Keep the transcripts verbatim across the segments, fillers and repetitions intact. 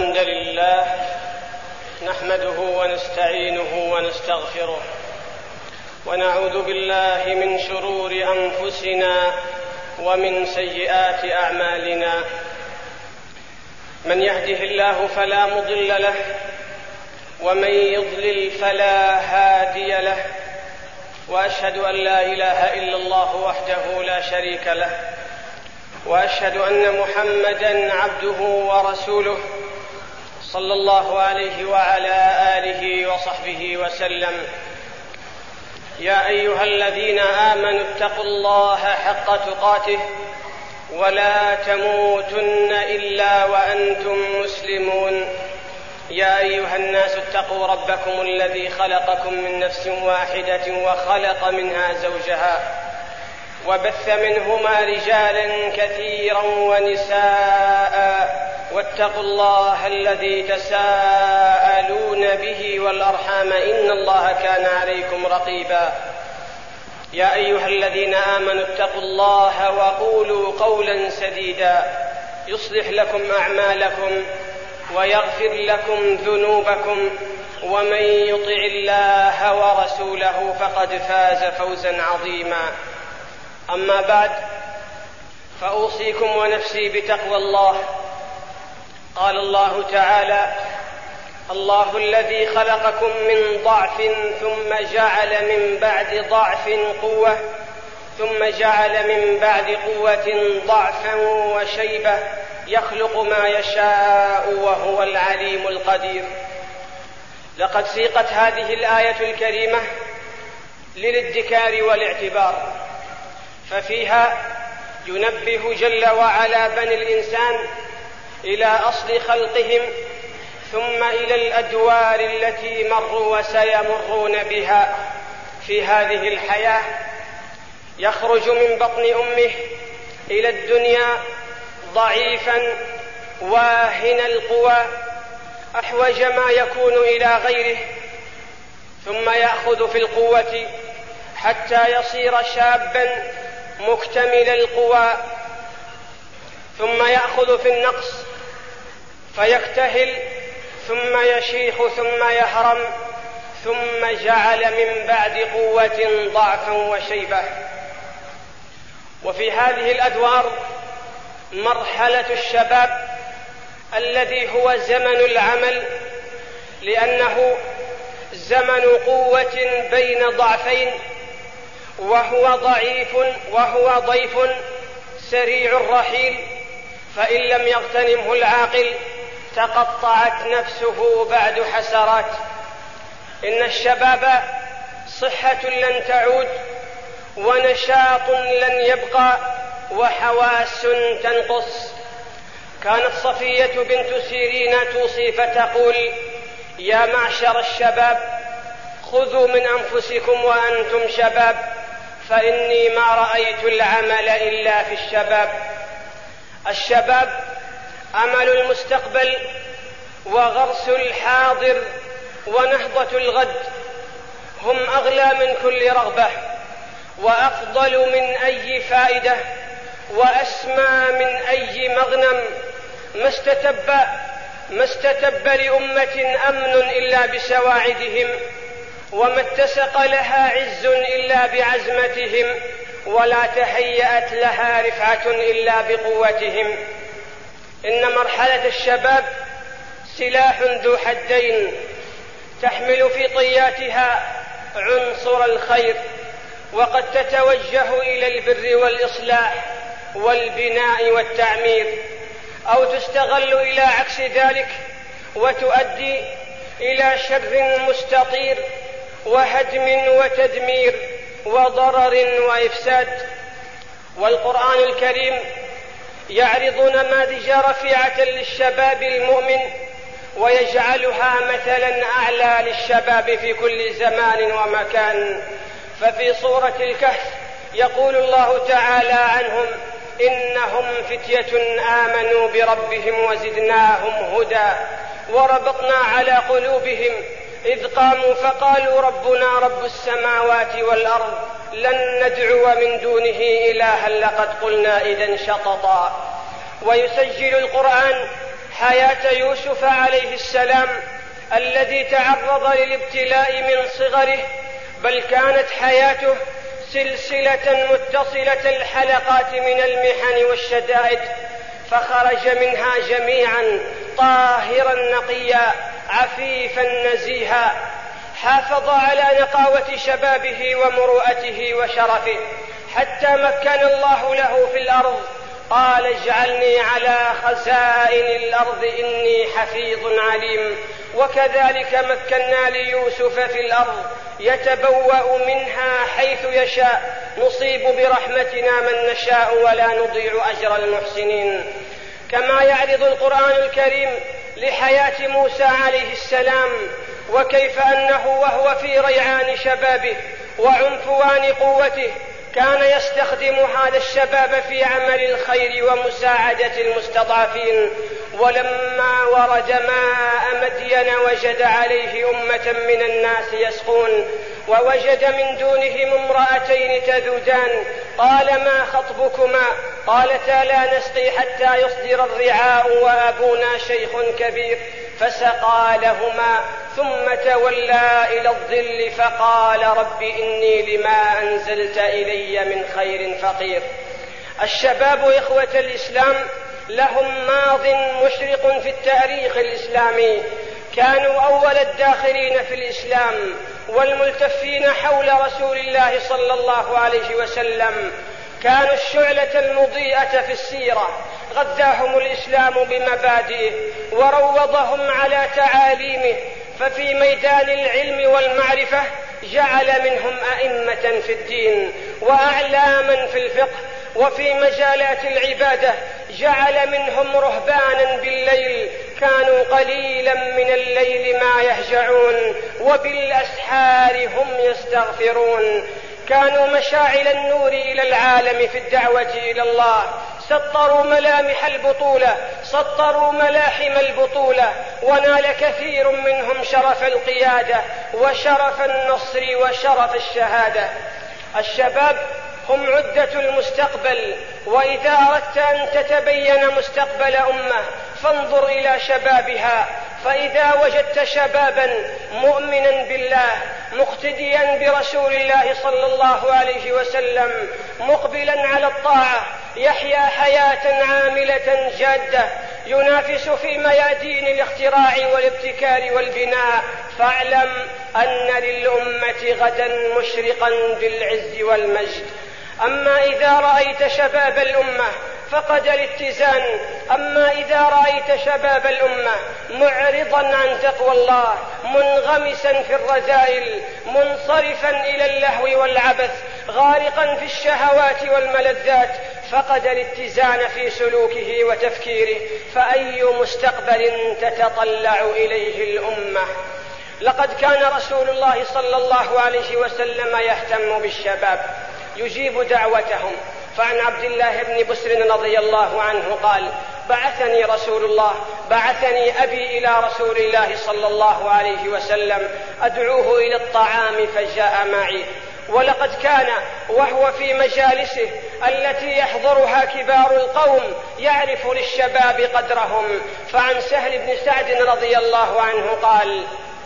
الحمد لله نحمده ونستعينه ونستغفره ونعوذ بالله من شرور أنفسنا ومن سيئات أعمالنا. من يهده الله فلا مضل له ومن يضلل فلا هادي له، وأشهد أن لا إله إلا الله وحده لا شريك له، وأشهد أن محمدًا عبده ورسوله صلى الله عليه وعلى آله وصحبه وسلم. يا أيها الذين آمنوا اتقوا الله حق تقاته ولا تموتن إلا وأنتم مسلمون. يا أيها الناس اتقوا ربكم الذي خلقكم من نفس واحدة وخلق منها زوجها وبث منهما رجالا كثيرا ونساء، واتقوا الله الذي تساءلون به والأرحام إن الله كان عليكم رقيبا. يا أيها الذين آمنوا اتقوا الله وقولوا قولا سديدا يصلح لكم أعمالكم ويغفر لكم ذنوبكم، ومن يطع الله ورسوله فقد فاز فوزا عظيما. أما بعد، فأوصيكم ونفسي بتقوى الله. قال الله تعالى: الله الذي خلقكم من ضعف ثم جعل من بعد ضعف قوة ثم جعل من بعد قوة ضعفا وشيبة يخلق ما يشاء وهو العليم القدير. لقد سيقت هذه الآية الكريمة للادكار والاعتبار، ففيها ينبه جل وعلا بني الإنسان إلى أصل خلقهم، ثم إلى الأدوار التي مروا وسيمرون بها في هذه الحياة. يخرج من بطن أمه إلى الدنيا ضعيفا واهن القوى أحوج ما يكون إلى غيره، ثم يأخذ في القوة حتى يصير شابا مكتمل القوى، ثم يأخذ في النقص فيكتهل، ثم يشيخ ثم يهرم، ثم جعل من بعد قوة ضعفا وشيبة. وفي هذه الأدوار مرحلة الشباب الذي هو زمن العمل، لأنه زمن قوة بين ضعفين، وهو ضعيف وهو ضيف سريع الرحيل، فإن لم يغتنمه العاقل تقطعت نفسه بعد حسرات. إن الشباب صحة لن تعود، ونشاط لن يبقى، وحواس تنقص. كانت صفية بنت سيرين توصي فتقول: يا معشر الشباب، خذوا من أنفسكم وأنتم شباب، فإني ما رأيت العمل إلا في الشباب. الشباب أمل المستقبل وغرس الحاضر ونهضة الغد، هم أغلى من كل رغبة، وأفضل من أي فائدة، وأسمى من أي مغنم. ما استتب ما استتب لأمة أمن إلا بسواعدهم، وما اتسق لها عز إلا بعزمتهم، ولا تهيأت لها رفعة إلا بقوتهم. إن مرحلة الشباب سلاح ذو حدين، تحمل في طياتها عنصر الخير، وقد تتوجه إلى البر والإصلاح والبناء والتعمير، أو تستغل إلى عكس ذلك وتؤدي إلى شر مستطير وهدم وتدمير وضرر وإفساد. والقرآن الكريم يعرض نماذج رفيعة للشباب المؤمن، ويجعلها مثلا أعلى للشباب في كل زمان ومكان. ففي سورة الكهف يقول الله تعالى عنهم: إنهم فتية آمنوا بربهم وزدناهم هدى وربطنا على قلوبهم إذ قاموا فقالوا ربنا رب السماوات والأرض لن ندعو من دونه إلها لقد قلنا إذا شططا. ويسجل القرآن حياة يوسف عليه السلام الذي تعرض للابتلاء من صغره، بل كانت حياته سلسلة متصلة الحلقات من المحن والشدائد، فخرج منها جميعا طاهرا نقيا عفيفا نزيها، حافظ على نقاوة شبابه ومروءته وشرفه حتى مكن الله له في الأرض. قال اجعلني على خزائن الأرض إني حفيظ عليم. وكذلك مكنا ليوسف في الأرض يتبوأ منها حيث يشاء، نصيب برحمتنا من نشاء ولا نضيع أجر المحسنين. كما يعرض القرآن الكريم لحياة موسى عليه السلام، وكيف أنه وهو في ريعان شبابه وعنفوان قوته كان يستخدم هذا الشباب في عمل الخير ومساعدة المستضعفين. ولما ورد ماء مدين وجد عليه أمة من الناس يسقون، ووجد من دونهم امرأتين تذودان، قال ما خطبكما؟ قالتا لا نسقي حتى يصدر الرعاء وأبونا شيخ كبير، فسقى لهما ثم تولى إلى الظل فقال رب إني لما أنزلت إلي من خير فقير. الشباب إخوة الإسلام لهم ماض مشرق في التاريخ الإسلامي، كانوا أول الداخلين في الإسلام والملتفين حول رسول الله صلى الله عليه وسلم، كانوا الشعلة المضيئة في السيرة، غذاهم الإسلام بمبادئه وروضهم على تعاليمه، ففي ميدان العلم والمعرفة جعل منهم أئمة في الدين وأعلاما في الفقه، وفي مجالات العبادة جعل منهم رهبانا بالليل كانوا قليلا من الليل ما يهجعون وبالأسحار هم يستغفرون، كانوا مشاعل النور إلى العالم في الدعوة إلى الله، سطروا ملامح البطولة، سطروا ملاحم البطولة، ونال كثير منهم شرف القيادة وشرف النصر وشرف الشهادة. الشباب هم عدة المستقبل، وإذا أردت أن تتبين مستقبل أمة فانظر إلى شبابها، فإذا وجدت شبابا مؤمنا بالله مقتديا برسول الله صلى الله عليه وسلم مقبلا على الطاعة يحيا حياة عاملة جادة ينافس في ميادين الاختراع والابتكار والبناء، فاعلم أن للأمة غدا مشرقا بالعز والمجد. أما إذا رأيت شباب الأمة فقد الاتزان، أما إذا رأيت شباب الأمة معرضا عن تقوى الله منغمسا في الرذائل منصرفا إلى اللهو والعبث غارقا في الشهوات والملذات فقد الاتزان في سلوكه وتفكيره، فأي مستقبل تتطلع إليه الأمة؟ لقد كان رسول الله صلى الله عليه وسلم يهتم بالشباب يجيب دعوتهم، فعن عبد الله بن بسر رضي الله عنه قال بعثني رسول الله بعثني أبي إلى رسول الله صلى الله عليه وسلم أدعوه إلى الطعام فجاء معي، ولقد كان وهو في مجالسه التي يحضرها كبار القوم يعرف للشباب قدرهم. فعن سهل بن سعد رضي الله عنه قال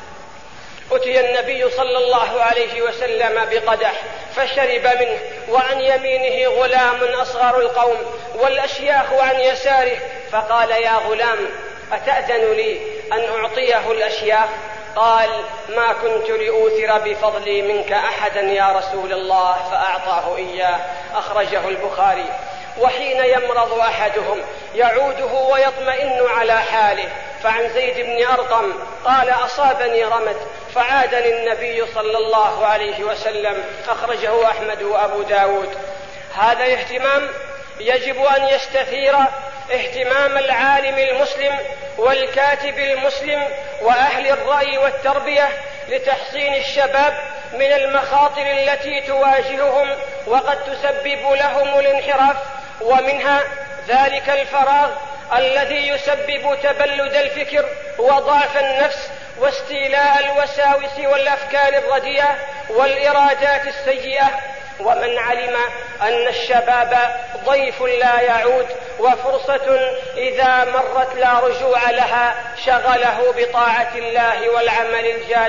أتي النبي صلى الله عليه وسلم بقدح فشرب منه، وعن يمينه غلام أصغر القوم والأشياخ عن يساره، فقال يا غلام أتأذن لي أن أعطيه الأشياخ؟ قال ما كنت لأوثر بفضلي منك أحدا يا رسول الله، فأعطاه إياه. أخرجه البخاري. وحين يمرض أحدهم يعوده ويطمئن على حاله، فعن زيد بن أرقم قال أصابني رمد فعادني النبي صلى الله عليه وسلم. أخرجه أحمد وأبو داود. هذا الاهتمام يجب أن يستثير اهتمام العالم المسلم والكاتب المسلم وأهل الرأي والتربية لتحصين الشباب من المخاطر التي تواجههم وقد تسبب لهم الانحراف، ومنها ذلك الفراغ الذي يسبب تبلد الفكر وضعف النفس واستيلاء الوساوس والأفكار الرديئة والإرادات السيئة. ومن علم أن الشباب ضيف لا يعود وفرصة إذا مرت لا رجوع لها شغله بطاعة الله والعمل الجاد.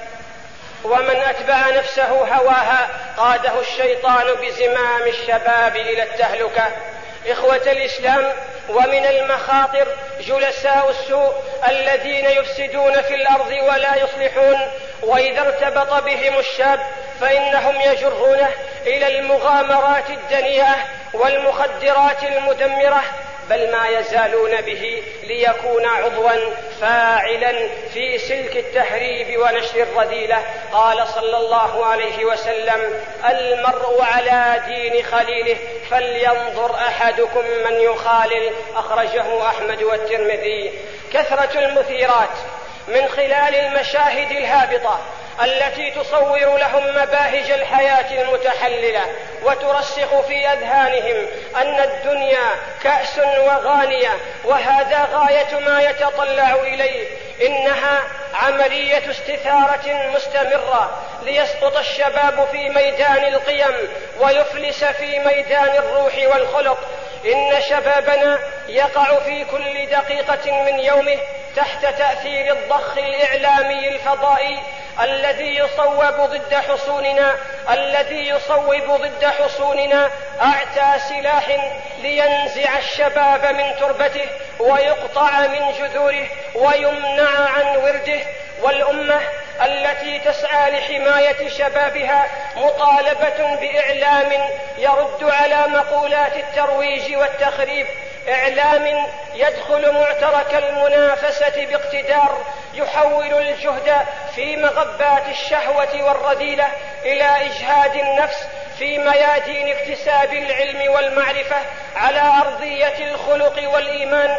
ومن أتبع نفسه هواها قاده الشيطان بزمام الشباب إلى التهلكة. إخوة الإسلام، ومن المخاطر جلساء السوء الذين يفسدون في الأرض ولا يصلحون، وإذا ارتبط بهم الشاب فإنهم يجرونه إلى المغامرات الدنيئة والمخدرات المدمرة، بل ما يزالون به ليكون عضوا فاعلا في سلك التهريب ونشر الرذيلة. قال صلى الله عليه وسلم: المرء على دين خليله فلينظر أحدكم من يخالل. أخرجه أحمد والترمذي. كثرة المثيرات من خلال المشاهد الهابطة التي تصور لهم مباهج الحياة المتحللة وترسخ في أذهانهم أن الدنيا كأس وغانية وهذا غاية ما يتطلع إليه، إنها عملية استثارة مستمرة ليسقط الشباب في ميدان القيم ويفلس في ميدان الروح والخلق. إن شبابنا يقع في كل دقيقة من يومه تحت تأثير الضخ الإعلامي الفضائي الذي يصوب ضد حصوننا الذي يصوب ضد حصوننا أعتى سلاح لينزع الشباب من تربته ويقطع من جذوره ويمنع عن ورده. والأمة التي تسعى لحماية شبابها مطالبة بإعلام يرد على مقولات الترويج والتخريب، إعلام يدخل معترك المنافسة باقتدار، يحول الجهد في مغبات الشهوة والرذيلة إلى إجهاد النفس في ميادين اكتساب العلم والمعرفة على أرضية الخلق والإيمان،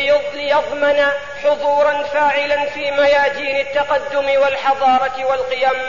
ليضمن حضورا فاعلا في ميادين التقدم والحضارة والقيم.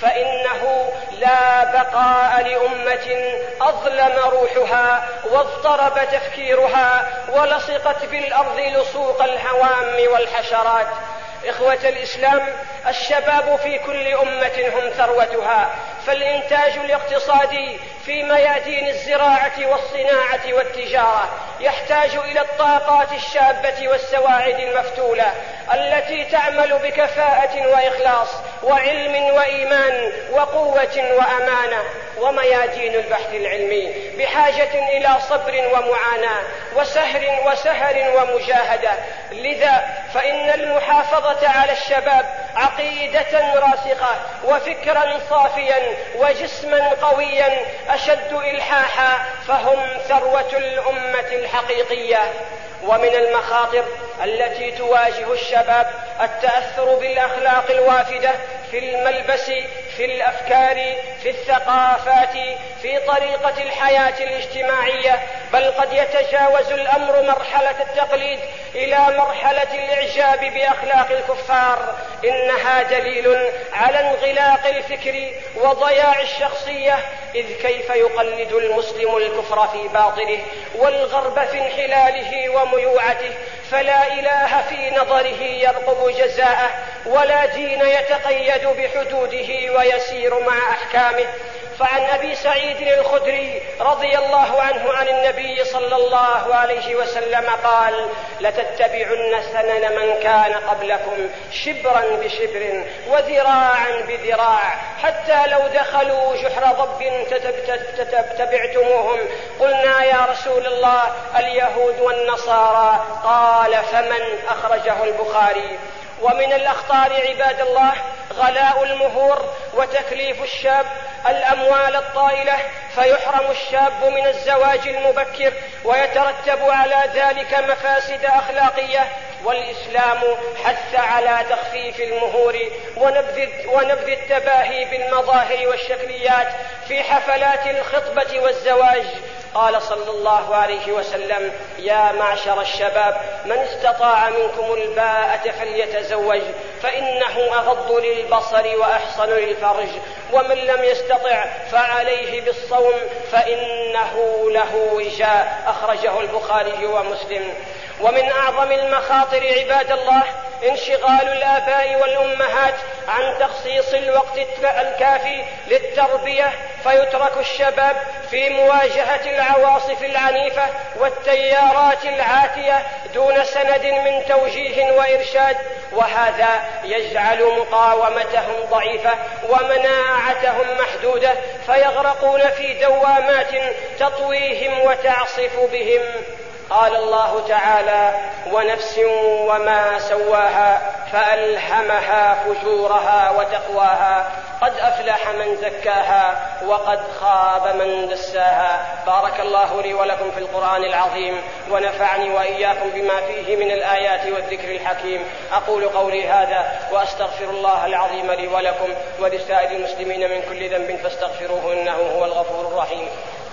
فإنه لا بقاء لأمة أظلم روحها واضطرب تفكيرها ولصقت بالأرض لصوق الهوام والحشرات. إخوة الإسلام، الشباب في كل أمة هم ثروتها، فالإنتاج الاقتصادي في ميادين الزراعة والصناعة والتجارة يحتاج إلى الطاقات الشابة والسواعد المفتولة التي تعمل بكفاءة وإخلاص وعلم وإيمان وقوة وأمانة. وميادين البحث العلمي بحاجة إلى صبر ومعاناة وسهر وسهر ومجاهدة. لذا فإن المحافظة على الشباب عقيدة راسخة وفكرا صافيا وجسما قويا أشد إلحاحا، فهم ثروة الأمة الحقيقية. ومن المخاطر التي تواجه الشباب التأثر بالأخلاق الوافدة في الملبس، في الأفكار، في الثقافات، في طريقة الحياة الاجتماعية، بل قد يتجاوز الأمر مرحلة التقليد إلى مرحلة الإعجاب بأخلاق الكفار. إنها دليل على انغلاق الفكر وضياع الشخصية، إذ كيف يقلد المسلم الكفر في باطنه والغرب في انحلاله وميوعته، فلا إله في نظره يرقب جزاءه، ولا دين يتقيد بحدوده ويسير مع أحكامه. فعن أبي سعيد الخدري رضي الله عنه عن النبي صلى الله عليه وسلم قال: لتتبعن سنن من كان قبلكم شبرا بشبر وذراعا بذراع، حتى لو دخلوا جحر ضب تتبعتموهم. قلنا: يا رسول الله اليهود والنصارى؟ قال: فمن؟ أخرجه البخاري. ومن الأخطار عباد الله غلاء المهور وتكليف الشاب الأموال الطائلة، فيحرم الشاب من الزواج المبكر ويترتب على ذلك مفاسد أخلاقية. والإسلام حث على تخفيف المهور ونبذ, ونبذ التباهي بالمظاهر والشكليات في حفلات الخطبة والزواج. قال صلى الله عليه وسلم: يا معشر الشباب، من استطاع منكم الباءة فليتزوج، فإنه أغض للبصر وأحصن للفرج، ومن لم يستطع فعليه بالصوم فإنه له وجاء. أخرجه البخاري ومسلم. ومن أعظم المخاطر عباد الله انشغال الآباء والأمهات عن تخصيص الوقت الكافي للتربية، فيترك الشباب في مواجهة العواصف العنيفة والتيارات العاتية دون سند من توجيه وإرشاد، وهذا يجعل مقاومتهم ضعيفة ومناعتهم محدودة، فيغرقون في دوامات تطويهم وتعصف بهم. قال الله تعالى: ونفس وما سواها فألهمها فجورها وتقواها قد أفلح من زكاها وقد خاب من دساها. بارك الله لي ولكم في القرآن العظيم، ونفعني وإياكم بما فيه من الآيات والذكر الحكيم. أقول قولي هذا وأستغفر الله العظيم لي ولكم ولسائر المسلمين من كل ذنب فاستغفروه إنه هو الغفور الرحيم.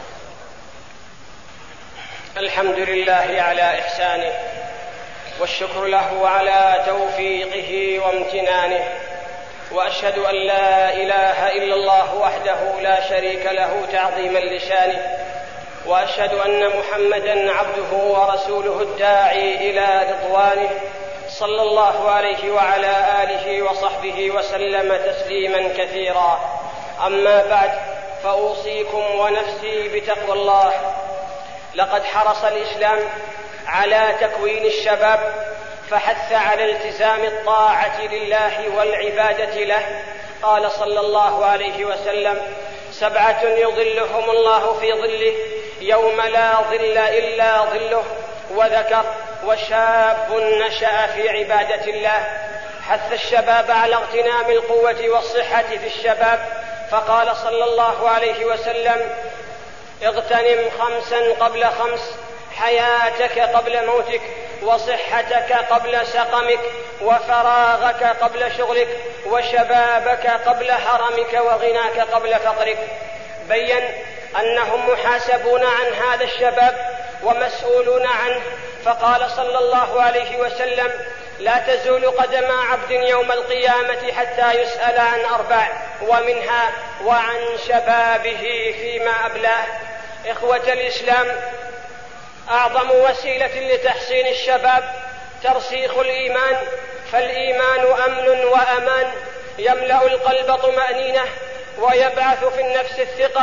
الحمد لله على إحسانه، والشكر له على توفيقه وامتنانه، وأشهد أن لا إله إلا الله وحده لا شريك له تعظيما لشانه، وأشهد أن محمدا عبده ورسوله الداعي إلى رضوانه، صلى الله عليه وعلى آله وصحبه وسلم تسليما كثيرا. أما بعد، فأوصيكم ونفسي بتقوى الله. لقد حرص الإسلام على تكوين الشباب، فحث على التزام الطاعة لله والعبادة له. قال صلى الله عليه وسلم: سبعة يظلهم الله في ظله يوم لا ظل إلا ظله، وذكر: وشاب نشأ في عبادة الله. حث الشباب على اغتنام القوة والصحة في الشباب، فقال صلى الله عليه وسلم: اغتنم خمسا قبل خمس، حياتك قبل موتك، وصحتك قبل سقمك، وفراغك قبل شغلك، وشبابك قبل هرمك، وغناك قبل فقرك. بين أنهم محاسبون عن هذا الشباب ومسؤولون عنه، فقال صلى الله عليه وسلم: لا تزول قدم عبد يوم القيامة حتى يسأل عن أربع، ومنها وعن شبابه فيما أبلاه. إخوة الإسلام، أعظم وسيلة لتحسين الشباب ترسيخ الإيمان، فالإيمان أمن وأمان يملأ القلب طمأنينة، ويبعث في النفس الثقة،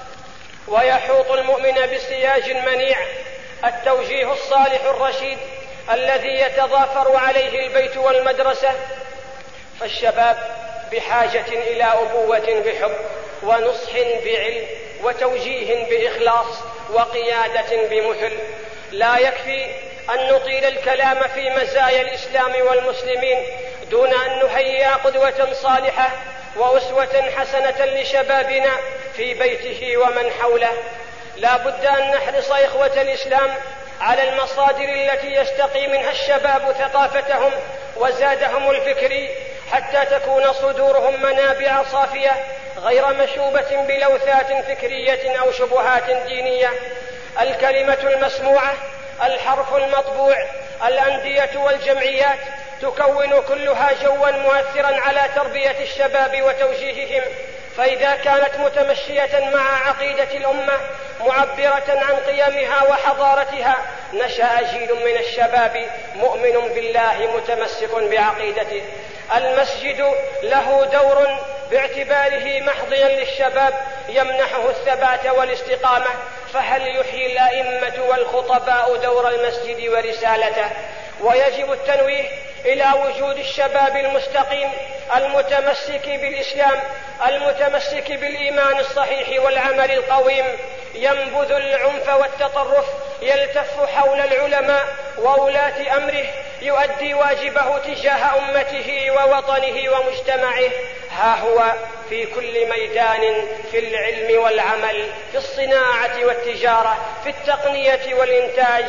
ويحوط المؤمن بسياج منيع. التوجيه الصالح الرشيد الذي يتضافر عليه البيت والمدرسة. فالشباب بحاجة إلى أبوة بحب، ونصح بعلم، وتوجيه بإخلاص، وقيادة بمثل. لا يكفي أن نطيل الكلام في مزايا الإسلام والمسلمين دون أن نهيئ قدوة صالحة وأسوة حسنة لشبابنا في بيته ومن حوله. لا بد أن نحرص إخوة الإسلام على المصادر التي يستقي منها الشباب ثقافتهم وزادهم الفكري، حتى تكون صدورهم منابع صافية غير مشوبة بلوثات فكرية أو شبهات دينية. الكلمة المسموعة، الحرف المطبوع، الأندية والجمعيات تكون كلها جوا مؤثرا على تربية الشباب وتوجيههم، فإذا كانت متمشية مع عقيدة الأمة معبرة عن قيمها وحضارتها، نشأ جيل من الشباب مؤمن بالله متمسك بعقيدته. المسجد له دور باعتباره محضيا للشباب يمنحه الثبات والاستقامة، فهل يحيي الأئمة والخطباء دور المسجد ورسالته؟ ويجب التنويه إلى وجود الشباب المستقيم المتمسك بالإسلام، المتمسك بالإيمان الصحيح والعمل القويم، ينبذ العنف والتطرف، يلتف حول العلماء وولاة أمره، يؤدي واجبه تجاه أمته ووطنه ومجتمعه. ها هو في كل ميدان، في العلم والعمل، في الصناعة والتجارة، في التقنية والإنتاج،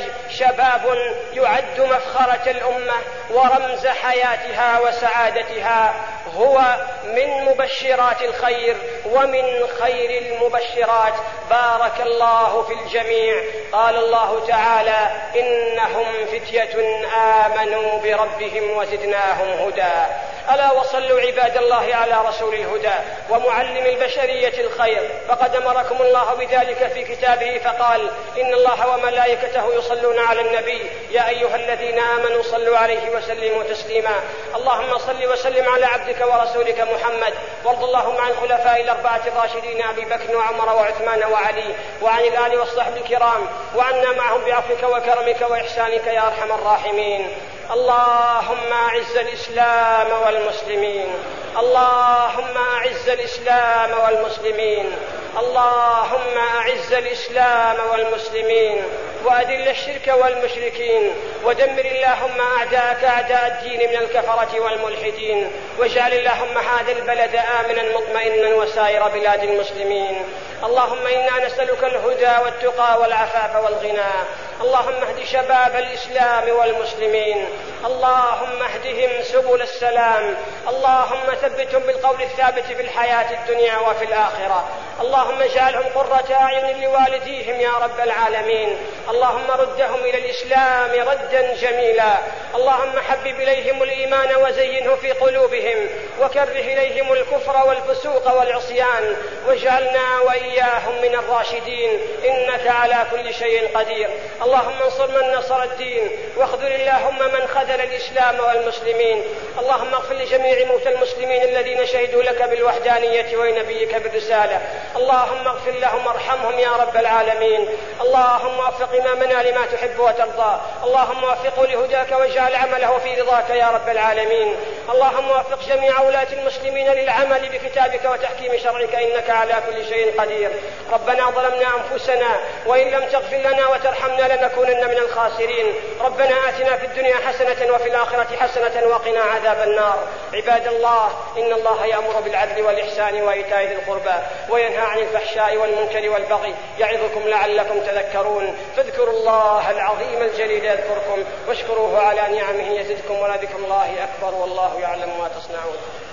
شباب يعد مفخرة الأمة ورمز حياتها وسعادتها. هو من مبشرات الخير ومن خير المبشرات. بارك الله في الجميع. قال الله تعالى: إنهم فتية آمنوا بربهم وزدناهم هدى. ألا وصلوا عباد الله على رسول الهدى ومعلم البشرية الخير، فقد أمركم الله بذلك في كتابه فقال: إن الله وملائكته يصلون على النبي يا أيها الذين آمنوا صلوا عليه وسلموا تسليما. اللهم صل وسلم على عبدك ورسولك محمد، وارض اللهم عن الخلفاء الأربعة الراشدين أبي بكر وعمر وعثمان وعلي، وعن الآل والصحب الكرام، وعنا معهم بعفوك وكرمك وإحسانك يا أرحم الراحمين. اللهم أعز الإسلام والمسلمين، اللهم أعز الإسلام والمسلمين، اللهم أعز الإسلام والمسلمين، وأذل الشرك والمشركين، ودمر اللهم أعداءك أعداء الدين من الكفرة والملحدين، واجعل اللهم هذا البلد آمنا مطمئنا وسائر بلاد المسلمين. اللهم إنا نسألك الهدى والتقى والعفاف والغنى. اللهم اهد شباب الإسلام والمسلمين، اللهم اهدهم سبل السلام، اللهم ثبتهم بالقول الثابت في الحياة الدنيا وفي الآخرة. اللهم اجعلهم قرة أعين لوالديهم يا رب العالمين. اللهم ردهم إلى الإسلام ردا جميلا. اللهم حبب إليهم الإيمان وزينه في قلوبهم، وكره إليهم الكفر والفسوق والعصيان، واجعلنا وإياهم من الراشدين، إنك على كل شيء قدير. اللهم انصر من نصر الدين، واخذل اللهم من خذل الإسلام والمسلمين. اللهم اغفر لجميع موتى المسلمين الذين شهدوا لك بالوحدانية ونبيك بالرسالة. اللهم اغفر لهم وارحمهم يا رب العالمين. اللهم وفق إمامنا لما تحب وترضى، اللهم وفقه لهداك واجعل عمله في رضاك يا رب العالمين. اللهم وفق جميع ولاة المسلمين للعمل بكتابك وتحكيم شرعك، إنك على كل شيء قدير. ربنا ظلمنا أنفسنا وإن لم تغفر لنا وترحمنا لنكونن من الخاسرين. ربنا آتنا في الدنيا حسنة وفي الآخرة حسنة وقنا عذاب النار. عباد الله، إن الله يأمر بالعدل والإحسان وإيتاء ذي القربى وينهى عن الفحشاء والمنكر والبغي، يعظكم لعلكم تذكرون. فاذكروا الله العظيم الجليل يذكركم، واشكروه على نعمه يزدكم، ولذكر الله أكبر، والله يعلم ما تصنعون.